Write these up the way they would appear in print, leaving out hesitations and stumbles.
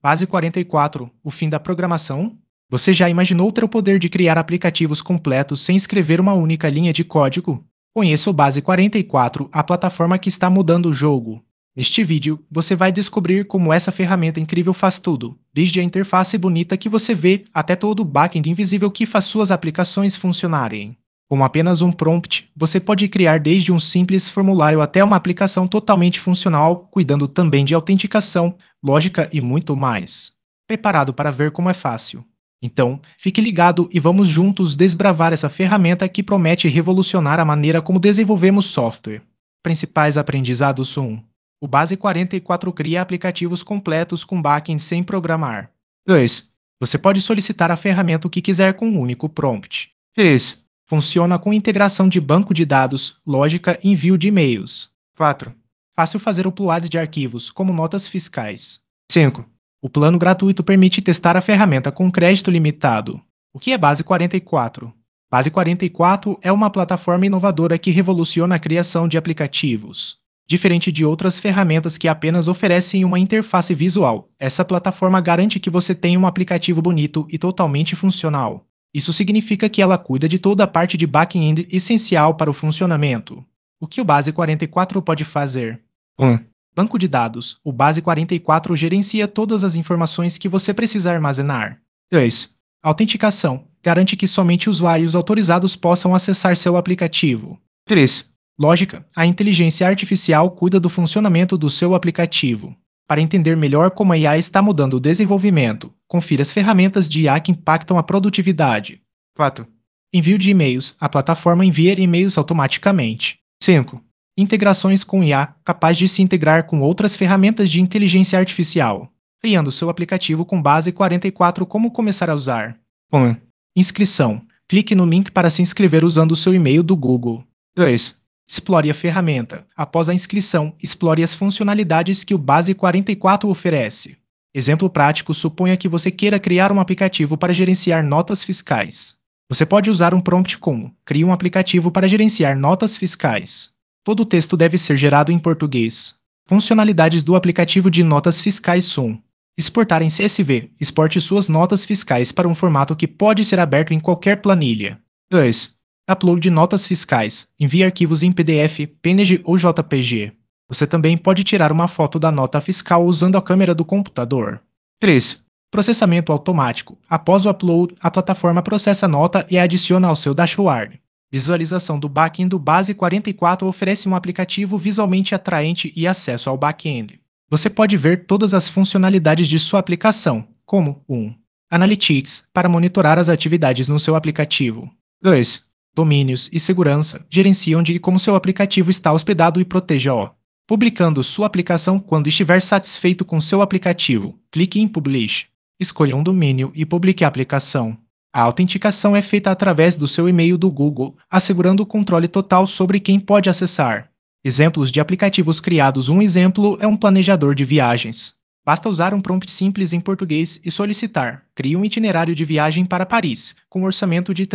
Base 44, o fim da programação? Você já imaginou ter o poder de criar aplicativos completos sem escrever uma única linha de código? Conheça o Base 44, a plataforma que está mudando o jogo. Neste vídeo, você vai descobrir como essa ferramenta incrível faz tudo, desde a interface bonita que você vê até todo o back-end invisível que faz suas aplicações funcionarem. Com apenas um prompt, você pode criar desde um simples formulário até uma aplicação totalmente funcional, cuidando também de autenticação, lógica e muito mais. Preparado para ver como é fácil? Então, fique ligado e vamos juntos desbravar essa ferramenta que promete revolucionar a maneira como desenvolvemos software. Principais aprendizados 1. O Base 44 cria aplicativos completos com backend sem programar. 2. Você pode solicitar a ferramenta o que quiser com um único prompt. 3. Funciona com integração de banco de dados, lógica e envio de e-mails. 4. Fácil fazer upload de arquivos, como notas fiscais. 5. O plano gratuito permite testar a ferramenta com crédito limitado. O que é Base 44? Base 44 é uma plataforma inovadora que revoluciona a criação de aplicativos. Diferente de outras ferramentas que apenas oferecem uma interface visual, essa plataforma garante que você tenha um aplicativo bonito e totalmente funcional. Isso significa que ela cuida de toda a parte de back-end essencial para o funcionamento. O que o Base 44 pode fazer? 1. Banco de dados. O Base 44 gerencia todas as informações que você precisa armazenar. 2. Autenticação. Garante que somente usuários autorizados possam acessar seu aplicativo. 3. Lógica. A inteligência artificial cuida do funcionamento do seu aplicativo. Para entender melhor como a IA está mudando o desenvolvimento, confira as ferramentas de IA que impactam a produtividade. 4. Envio de e-mails. A plataforma envia e-mails automaticamente. 5. Integrações com IA, capaz de se integrar com outras ferramentas de inteligência artificial. Criando seu aplicativo com Base 44. Como começar a usar? 1. Inscrição. Clique no link para se inscrever usando o seu e-mail do Google. 2. Explore a ferramenta. Após a inscrição, explore as funcionalidades que o Base 44 oferece. Exemplo prático: suponha que você queira criar um aplicativo para gerenciar notas fiscais. Você pode usar um prompt como: crie um aplicativo para gerenciar notas fiscais. Todo o texto deve ser gerado em português. Funcionalidades do aplicativo de notas fiscais 1. Exportar em CSV. Exporte suas notas fiscais para um formato que pode ser aberto em qualquer planilha. 2. Upload de notas fiscais. Envie arquivos em PDF, PNG ou JPG. Você também pode tirar uma foto da nota fiscal usando a câmera do computador. 3. Processamento automático. Após o upload, a plataforma processa a nota e a adiciona ao seu dashboard. Visualização do back-end do Base 44 oferece um aplicativo visualmente atraente e acesso ao back-end. Você pode ver todas as funcionalidades de sua aplicação, como 1. Analytics, para monitorar as atividades no seu aplicativo. 2. Domínios e segurança, gerencia onde e como seu aplicativo está hospedado e proteja-o. Publicando sua aplicação quando estiver satisfeito com seu aplicativo, clique em Publish. Escolha um domínio e publique a aplicação. A autenticação é feita através do seu e-mail do Google, assegurando o controle total sobre quem pode acessar. Exemplos de aplicativos criados: um exemplo é um planejador de viagens. Basta usar um prompt simples em português e solicitar: crie um itinerário de viagem para Paris, com orçamento de R$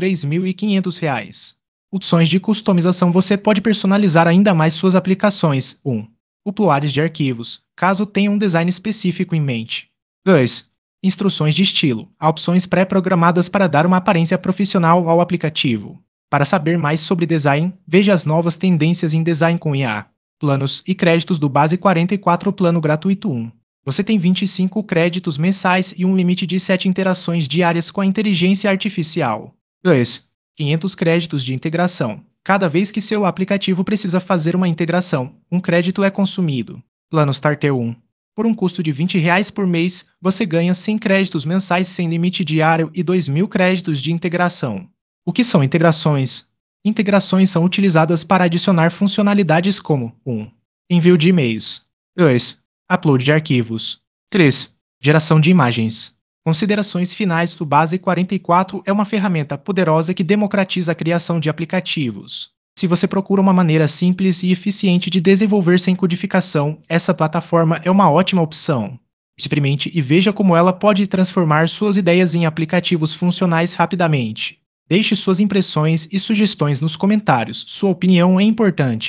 3.500. Opções de customização: você pode personalizar ainda mais suas aplicações. 1. Uploads de arquivos, caso tenha um design específico em mente. 2. Instruções de estilo. Há opções pré-programadas para dar uma aparência profissional ao aplicativo. Para saber mais sobre design, veja as novas tendências em design com IA. Planos e créditos do Base 44. Plano gratuito 1. Você tem 25 créditos mensais e um limite de 7 interações diárias com a inteligência artificial. 2. 500 créditos de integração. Cada vez que seu aplicativo precisa fazer uma integração, um crédito é consumido. Plano Starter 1. Por um custo de R$ 20 por mês, você ganha 100 créditos mensais sem limite diário e 2.000 créditos de integração. O que são integrações? Integrações são utilizadas para adicionar funcionalidades como 1. Envio de e-mails. 2. Upload de arquivos. 3. Geração de imagens. Considerações finais: do Base 44 é uma ferramenta poderosa que democratiza a criação de aplicativos. Se você procura uma maneira simples e eficiente de desenvolver sem codificação, essa plataforma é uma ótima opção. Experimente e veja como ela pode transformar suas ideias em aplicativos funcionais rapidamente. Deixe suas impressões e sugestões nos comentários, sua opinião é importante.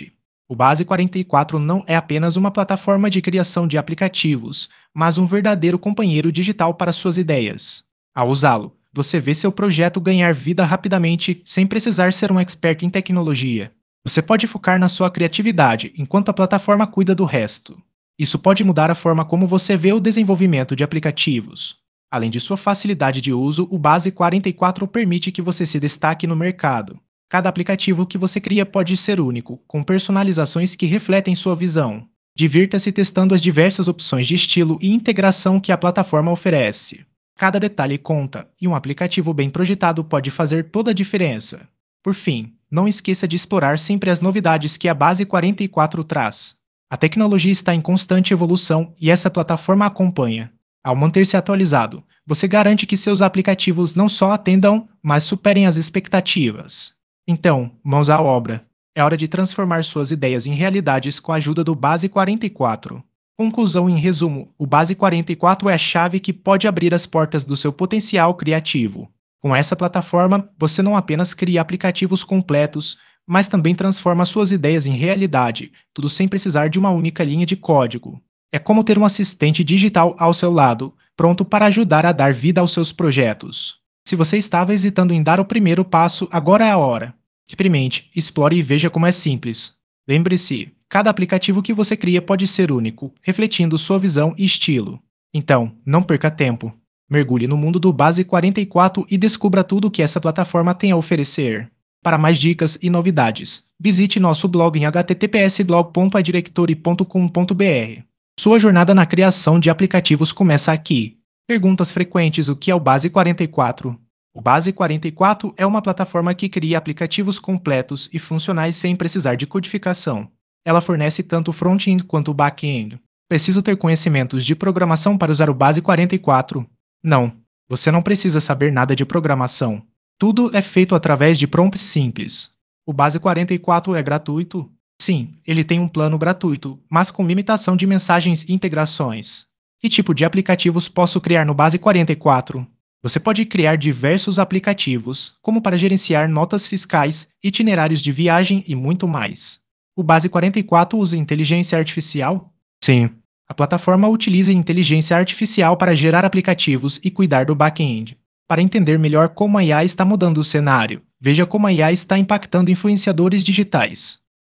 O Base 44 não é apenas uma plataforma de criação de aplicativos, mas um verdadeiro companheiro digital para suas ideias. Ao usá-lo, você vê seu projeto ganhar vida rapidamente sem precisar ser um expert em tecnologia. Você pode focar na sua criatividade enquanto a plataforma cuida do resto. Isso pode mudar a forma como você vê o desenvolvimento de aplicativos. Além de sua facilidade de uso, o Base 44 permite que você se destaque no mercado. Cada aplicativo que você cria pode ser único, com personalizações que refletem sua visão. Divirta-se testando as diversas opções de estilo e integração que a plataforma oferece. Cada detalhe conta, e um aplicativo bem projetado pode fazer toda a diferença. Por fim, não esqueça de explorar sempre as novidades que a Base 44 traz. A tecnologia está em constante evolução e essa plataforma acompanha. Ao manter-se atualizado, você garante que seus aplicativos não só atendam, mas superem as expectativas. Então, mãos à obra. É hora de transformar suas ideias em realidades com a ajuda do Base 44. Conclusão em resumo: o Base 44 é a chave que pode abrir as portas do seu potencial criativo. Com essa plataforma, você não apenas cria aplicativos completos, mas também transforma suas ideias em realidade, tudo sem precisar de uma única linha de código. É como ter um assistente digital ao seu lado, pronto para ajudar a dar vida aos seus projetos. Se você estava hesitando em dar o primeiro passo, agora é a hora. Experimente, explore e veja como é simples. Lembre-se, cada aplicativo que você cria pode ser único, refletindo sua visão e estilo. Então, não perca tempo. Mergulhe no mundo do Base 44 e descubra tudo o que essa plataforma tem a oferecer. Para mais dicas e novidades, visite nosso blog em https://blog.adirectory.com.br. Sua jornada na criação de aplicativos começa aqui. Perguntas frequentes: o que é o Base 44? O Base 44 é uma plataforma que cria aplicativos completos e funcionais sem precisar de codificação. Ela fornece tanto o front-end quanto o back-end. Preciso ter conhecimentos de programação para usar o Base 44? Não, você não precisa saber nada de programação. Tudo é feito através de prompts simples. O Base 44 é gratuito? Sim, ele tem um plano gratuito, mas com limitação de mensagens e integrações. Que tipo de aplicativos posso criar no Base 44? Você pode criar diversos aplicativos, como para gerenciar notas fiscais, itinerários de viagem e muito mais. O Base 44 usa inteligência artificial? Sim. A plataforma utiliza inteligência artificial para gerar aplicativos e cuidar do back-end. Para entender melhor como a IA está mudando o cenário, veja como a IA está impactando influenciadores digitais.